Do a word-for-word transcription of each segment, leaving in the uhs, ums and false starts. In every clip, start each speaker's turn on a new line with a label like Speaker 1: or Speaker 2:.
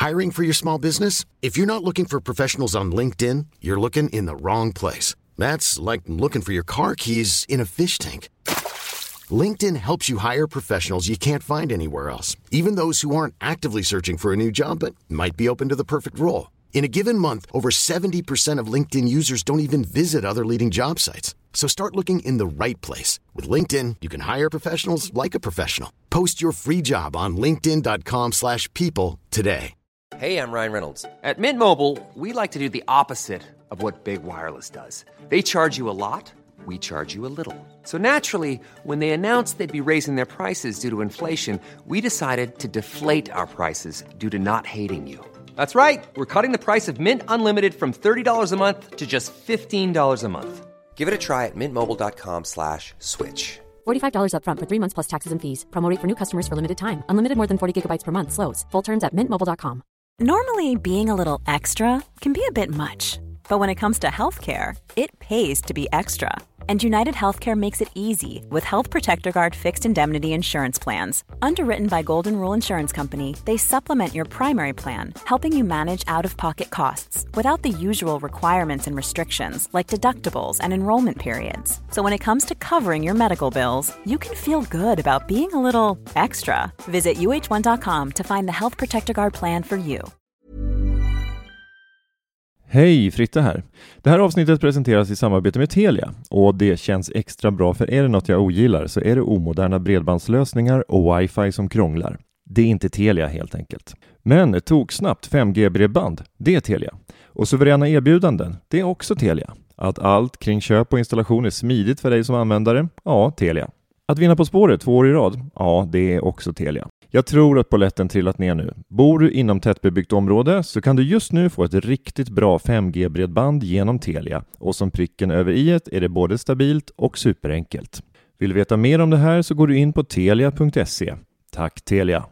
Speaker 1: Hiring for your small business? If you're not looking for professionals on LinkedIn, you're looking in the wrong place. That's like looking for your car keys in a fish tank. LinkedIn helps you hire professionals you can't find anywhere else, even those who aren't actively searching for a new job but might be open to the perfect role. In a given month, over seventy percent of LinkedIn users don't even visit other leading job sites. So start looking in the right place. With LinkedIn, you can hire professionals like a professional. Post your free job on linkedin dot com slash people today.
Speaker 2: Hey, I'm Ryan Reynolds. At Mint Mobile, we like to do the opposite of what Big Wireless does. They charge you a lot, we charge you a little. So naturally, when they announced they'd be raising their prices due to inflation, we decided to deflate our prices due to not hating you. That's right. We're cutting the price of Mint Unlimited from thirty dollars a month to just fifteen dollars a month. Give it a try at mintmobile.com slash switch.
Speaker 3: forty-five dollars up front for three months plus taxes and fees. Promo rate for new customers for limited time. Unlimited more than forty gigabytes per month. Slows full terms at mint mobile dot com.
Speaker 4: Normally, being a little extra can be a bit much. But when it comes to healthcare, it pays to be extra. And United Healthcare makes it easy with Health Protector Guard fixed indemnity insurance plans. Underwritten by Golden Rule Insurance Company, they supplement your primary plan, helping you manage out-of-pocket costs without the usual requirements and restrictions like deductibles and enrollment periods. So when it comes to covering your medical bills, you can feel good about being a little extra. Visit u h one dot com to find the Health Protector Guard plan for you.
Speaker 5: Hej, Fritte här. Det här avsnittet presenteras i samarbete med Telia och det känns extra bra, för är det något jag ogillar så är det omoderna bredbandslösningar och wifi som krånglar. Det är inte Telia helt enkelt. Men tog snabbt fem G-bredband, det är Telia. Och suveräna erbjudanden, det är också Telia. Att allt kring köp och installation är smidigt för dig som användare, ja, Telia. Att vinna På spåret två år i rad, ja, det är också Telia. Jag tror att polletten trillat ner nu. Bor du inom tättbebyggt område så kan du just nu få ett riktigt bra fem G-bredband genom Telia. Och som pricken över i-et är det både stabilt och superenkelt. Vill du veta mer om det här så går du in på telia punkt se. Tack Telia!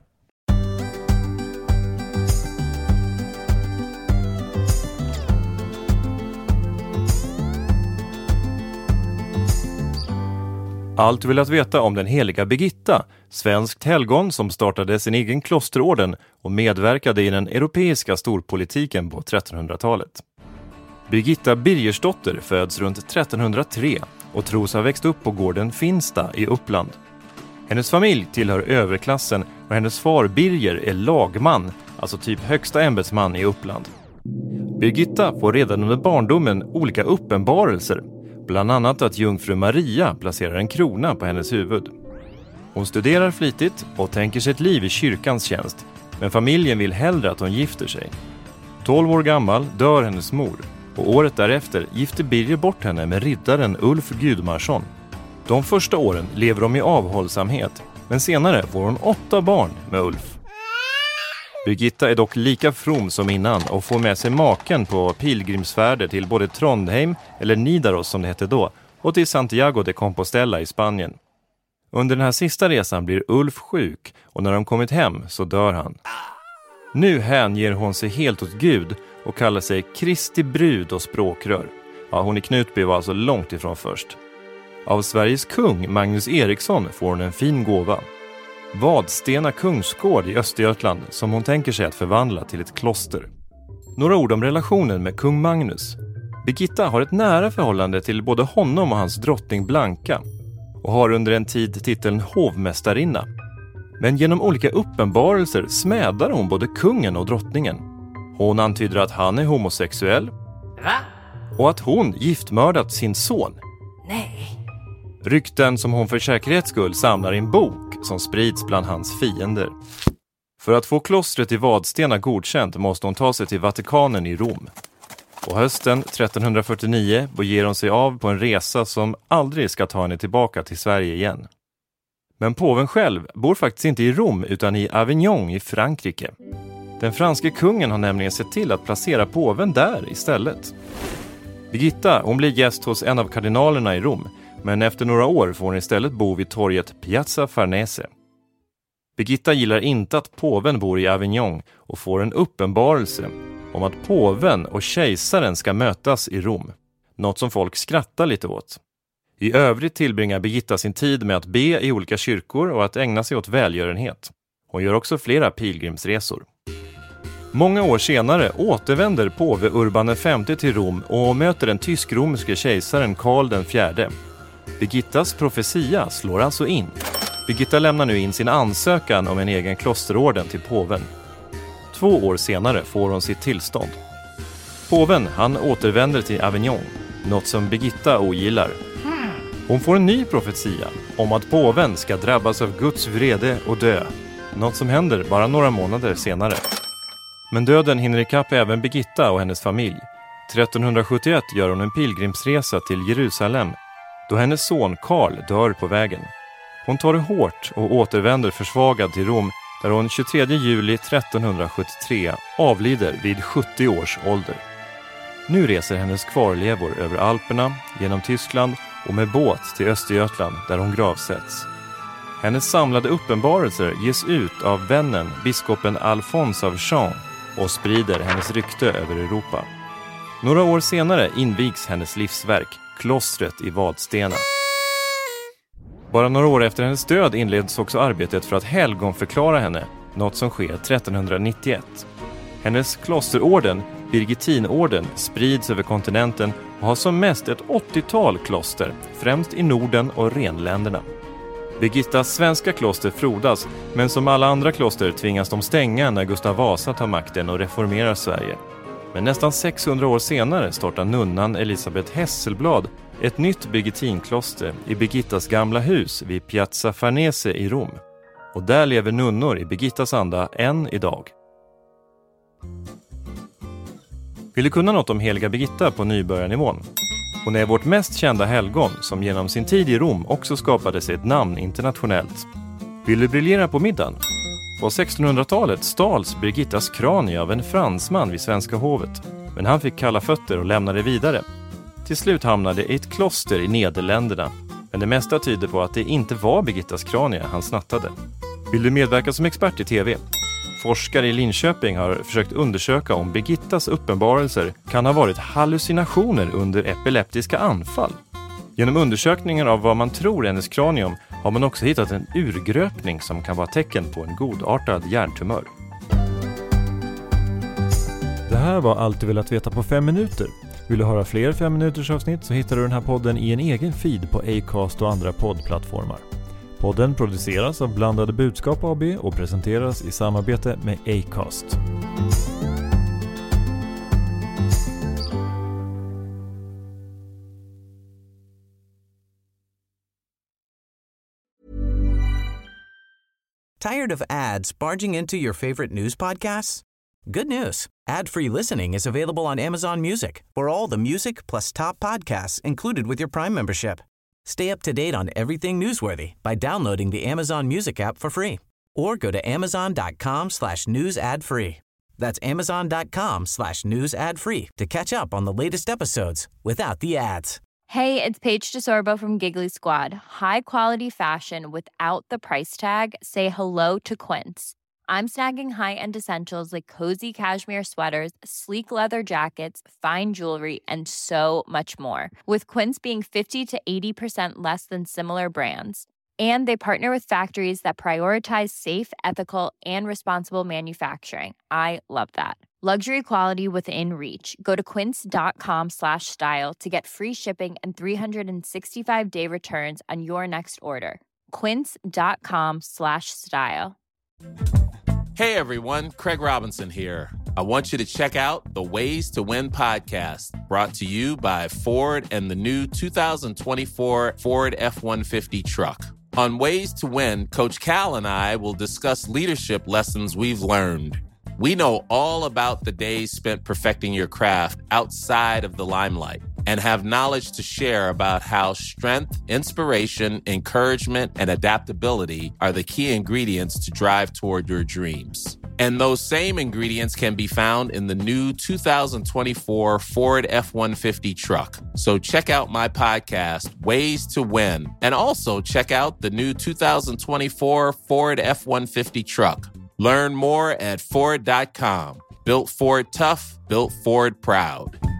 Speaker 5: Allt du vill att veta om den heliga Birgitta, svenskt helgon som startade sin egen klosterorden och medverkade i den europeiska storpolitiken på trettonhundratalet. Birgitta Birgersdotter föds runt trettonhundratre och tros ha växt upp på gården Finsta i Uppland. Hennes familj tillhör överklassen och hennes far Birger är lagman, alltså typ högsta ämbetsman i Uppland. Birgitta får redan under barndomen olika uppenbarelser. Bland annat att jungfru Maria placerar en krona på hennes huvud. Hon studerar flitigt och tänker sig ett liv i kyrkans tjänst. Men familjen vill hellre att hon gifter sig. tolv år gammal dör hennes mor. Och året därefter gifter Birger bort henne med riddaren Ulf Gudmarsson. De första åren lever de i avhållsamhet. Men senare får hon åtta barn med Ulf. Birgitta är dock lika from som innan och får med sig maken på pilgrimsfärder till både Trondheim, eller Nidaros som det hette då, och till Santiago de Compostela i Spanien. Under den här sista resan blir Ulf sjuk och när de kommit hem så dör han. Nu hänger hon sig helt åt Gud och kallar sig Kristi brud och språkrör. Ja, hon i Knutby var alltså långt ifrån först. Av Sveriges kung Magnus Eriksson får hon en fin gåva. Vadstena kungsgård i Östergötland som hon tänker sig att förvandla till ett kloster. Några ord om relationen med kung Magnus. Birgitta har ett nära förhållande till både honom och hans drottning Blanka och har under en tid titeln hovmästarinna. Men genom olika uppenbarelser smädar hon både kungen och drottningen. Hon antyder att han är homosexuell. Va? Och att hon giftmördat sin son.
Speaker 4: Nej.
Speaker 5: Rykten som hon för säkerhets skull samlar i en bok som sprids bland hans fiender. För att få klostret i Vadstena godkänt måste hon ta sig till Vatikanen i Rom. På hösten trettonhundrafyrtionio beger hon sig av på en resa som aldrig ska ta henne tillbaka till Sverige igen. Men påven själv bor faktiskt inte i Rom utan i Avignon i Frankrike. Den franske kungen har nämligen sett till att placera påven där istället. Birgitta, hon blir gäst hos en av kardinalerna i Rom. Men efter några år får hon istället bo vid torget Piazza Farnese. Birgitta gillar inte att påven bor i Avignon och får en uppenbarelse om att påven och kejsaren ska mötas i Rom. Något som folk skrattar lite åt. I övrigt tillbringar Birgitta sin tid med att be i olika kyrkor och att ägna sig åt välgörenhet. Hon gör också flera pilgrimsresor. Många år senare återvänder påve Urban den femte till Rom och möter den tysk-romerske kejsaren Karl den fjärde. Birgittas profetia slår alltså in. Birgitta lämnar nu in sin ansökan om en egen klosterorden till påven. Två år senare får hon sitt tillstånd. Påven, han återvänder till Avignon, något som Birgitta ogillar. Hon får en ny profetia om att påven ska drabbas av Guds vrede och dö, något som händer bara några månader senare. Men döden hinner ikapp även Birgitta och hennes familj. trettonhundrasjuttioett gör hon en pilgrimsresa till Jerusalem, då hennes son Karl dör på vägen. Hon tar det hårt och återvänder försvagad till Rom, där hon tjugotredje juli trettonhundrasjuttiotre avlider vid sjuttio års ålder. Nu reser hennes kvarlevor över Alperna, genom Tyskland och med båt till Östergötland där hon gravsätts. Hennes samlade uppenbarelser ges ut av vännen, biskopen Alphonse av Champs, och sprider hennes rykte över Europa. Några år senare invigs hennes livsverk, klostret i Vadstena. Bara några år efter hennes död inleds också arbetet för att helgonförklara henne, något som sker trettonhundranittioett. Hennes klosterorden, Birgittinorden, sprids över kontinenten och har som mest ett åttiotal kloster, främst i Norden och Renländerna. Birgittas svenska kloster frodas, men som alla andra kloster tvingas de stänga när Gustav Vasa tar makten och reformerar Sverige. Men nästan sexhundra år senare startar nunnan Elisabeth Hesselblad ett nytt Birgittinkloster i Birgittas gamla hus vid Piazza Farnese i Rom. Och där lever nunnor i Birgittas anda än idag. Vill du kunna något om heliga Birgitta på nybörjarnivån? Hon är vårt mest kända helgon som genom sin tid i Rom också skapade sig ett namn internationellt. Vill du briljera på middagen? På sextonhundratalet stals Birgittas kranie av en fransman vid Svenska hovet, men han fick kalla fötter och lämnade vidare. Till slut hamnade i ett kloster i Nederländerna, men det mesta tyder på att det inte var Birgittas kranie han snattade. Vill du medverka som expert i tv? Forskare i Linköping har försökt undersöka om Birgittas uppenbarelser kan ha varit hallucinationer under epileptiska anfall. Genom undersökningar av vad man tror är hennes kranium har man också hittat en urgröpning som kan vara tecken på en godartad hjärntumör. Det här var allt du velat veta på fem minuter. Vill du höra fler fem minuters avsnitt så hittar du den här podden i en egen feed på Acast och andra poddplattformar. Podden produceras av Blandade Budskap A B och presenteras i samarbete med Acast.
Speaker 6: Tired of ads barging into your favorite news podcasts? Good news. Ad-free listening is available on Amazon Music for all the music plus top podcasts included with your Prime membership. Stay up to date on everything newsworthy by downloading the Amazon Music app for free or go to amazon.com slash news ad free. That's amazon.com slash news ad free to catch up on the latest episodes without the ads.
Speaker 7: Hey, it's Paige DeSorbo from Giggly Squad. High quality fashion without the price tag. Say hello to Quince. I'm snagging high-end essentials like cozy cashmere sweaters, sleek leather jackets, fine jewelry, and so much more. With Quince being fifty to eighty percent less than similar brands. And they partner with factories that prioritize safe, ethical, and responsible manufacturing. I love that. Luxury quality within reach. Go to quince.com slash style to get free shipping and three sixty-five day returns on your next order. Quince.com slash style.
Speaker 8: Hey everyone, Craig Robinson here. I want you to check out the Ways to Win podcast, brought to you by Ford and the new two thousand twenty-four Ford F one fifty truck. On Ways to Win, Coach Cal and I will discuss leadership lessons we've learned. We know all about the days spent perfecting your craft outside of the limelight and have knowledge to share about how strength, inspiration, encouragement, and adaptability are the key ingredients to drive toward your dreams. And those same ingredients can be found in the new two thousand twenty-four Ford F one fifty truck. So check out my podcast, Ways to Win, and also check out the new two thousand twenty-four Ford F one fifty truck. Learn more at Ford dot com. Built Ford tough, built Ford proud.